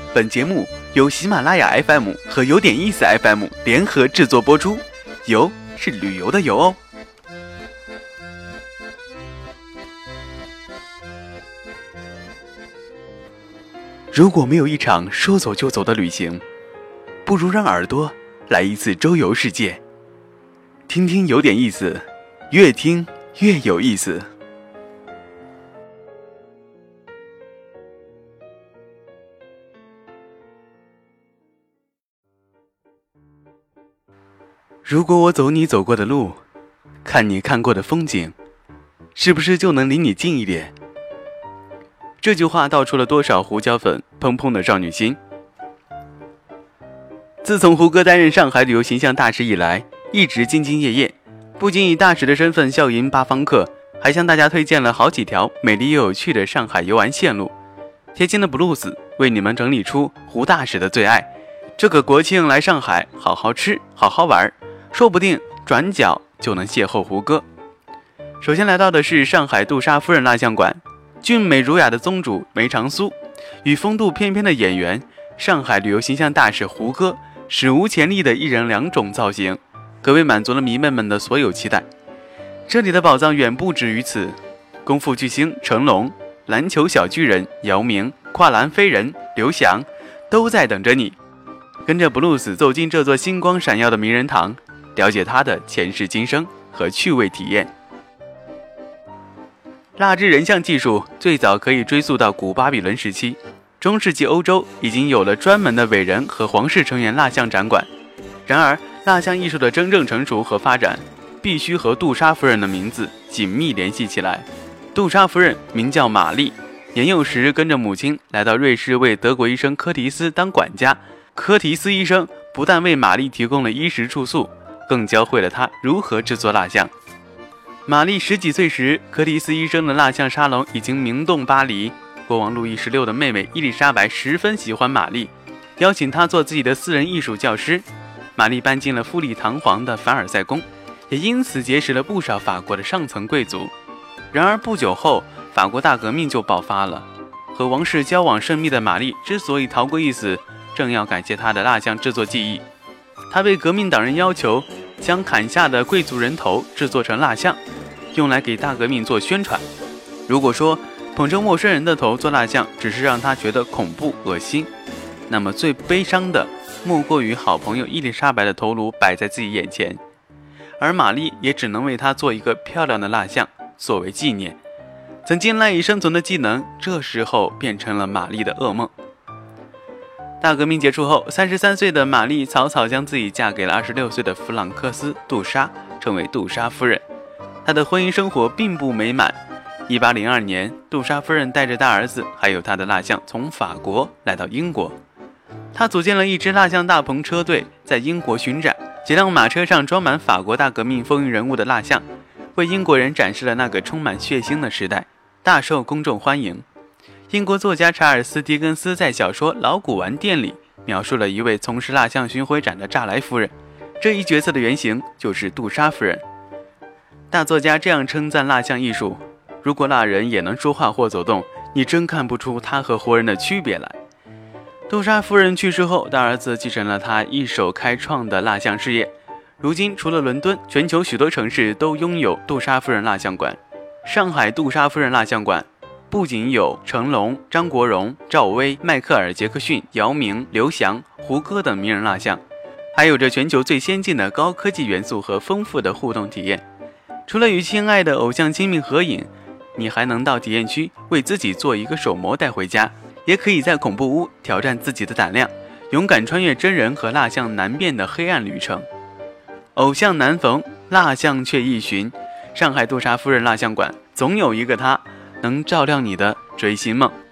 本节目由喜马拉雅 FM 和有点意思 FM 联合制作播出，游是旅游的游哦。如果没有一场说走就走的旅行，不如让耳朵来一次周游世界，听听有点意思，越听越有意思。如果我走你走过的路，看你看过的风景，是不是就能离你近一点？这句话道出了多少胡椒粉砰砰的少女心。自从胡歌担任上海旅游形象大使以来，一直兢兢业业，不仅以大使的身份笑迎八方客，还向大家推荐了好几条美丽又有趣的上海游玩线路。贴心的 Blues 为你们整理出胡大使的最爱，这个国庆来上海好好吃好好玩，说不定转角就能邂逅胡歌。首先来到的是上海杜莎夫人蜡像馆，俊美儒雅的宗主梅长苏与风度翩翩的演员上海旅游形象大使胡歌，史无前例的一人两种造型，可谓满足了迷妹们的所有期待。这里的宝藏远不止于此，功夫巨星成龙、篮球小巨人姚明、跨栏飞人刘翔都在等着你。跟着 Blues 走进这座星光闪耀的名人堂，了解他的前世今生和趣味体验。蜡制人像技术最早可以追溯到古巴比伦时期，中世纪欧洲已经有了专门的伟人和皇室成员蜡像展馆。然而蜡像艺术的真正成熟和发展必须和杜莎夫人的名字紧密联系起来。杜莎夫人名叫玛丽，年幼时跟着母亲来到瑞士为德国医生柯提斯当管家。柯提斯医生不但为玛丽提供了衣食住宿，更教会了她如何制作蜡像。玛丽10几岁时，柯提斯医生的蜡像沙龙已经名动巴黎。国王路易16的妹妹伊丽莎白十分喜欢玛丽，邀请她做自己的私人艺术教师。玛丽搬进了富丽堂皇的凡尔赛宫，也因此结识了不少法国的上层贵族。然而不久后，法国大革命就爆发了。和王室交往甚密的玛丽之所以逃过一死，正要感谢她的蜡像制作技艺。她被革命党人要求将砍下的贵族人头制作成蜡像，用来给大革命做宣传。如果说捧着陌生人的头做蜡像只是让她觉得恐怖恶心，那么最悲伤的莫过于好朋友伊丽莎白的头颅摆在自己眼前，而玛丽也只能为她做一个漂亮的蜡像作为纪念。曾经赖以生存的技能，这时候变成了玛丽的噩梦。大革命结束后，33岁的玛丽草草将自己嫁给了26岁的弗朗克斯·杜莎，成为杜莎夫人。她的婚姻生活并不美满。1802年，杜莎夫人带着大儿子还有她的蜡像从法国来到英国。她组建了一支蜡像大篷车队，在英国巡展，几辆马车上装满法国大革命风云人物的蜡像，为英国人展示了那个充满血腥的时代，大受公众欢迎。英国作家查尔斯·狄更斯在小说《老古玩店》里描述了一位从事蜡像巡回展的乍来夫人，这一角色的原型就是杜莎夫人。大作家这样称赞蜡像艺术：如果蜡人也能说话或走动，你真看不出他和活人的区别来。杜莎夫人去世后，大儿子继承了他一手开创的蜡像事业。如今除了伦敦，全球许多城市都拥有杜莎夫人蜡像馆。上海杜莎夫人蜡像馆不仅有成龙、张国荣、赵薇、迈克尔·杰克逊、姚明、刘翔、胡歌等名人蜡像，还有着全球最先进的高科技元素和丰富的互动体验。除了与亲爱的偶像亲密合影，你还能到体验区为自己做一个手模带回家，也可以在恐怖屋挑战自己的胆量，勇敢穿越真人和蜡像难辨的黑暗旅程。偶像难逢，蜡像却易寻。上海杜莎夫人蜡像馆总有一个她能照亮你的追星梦。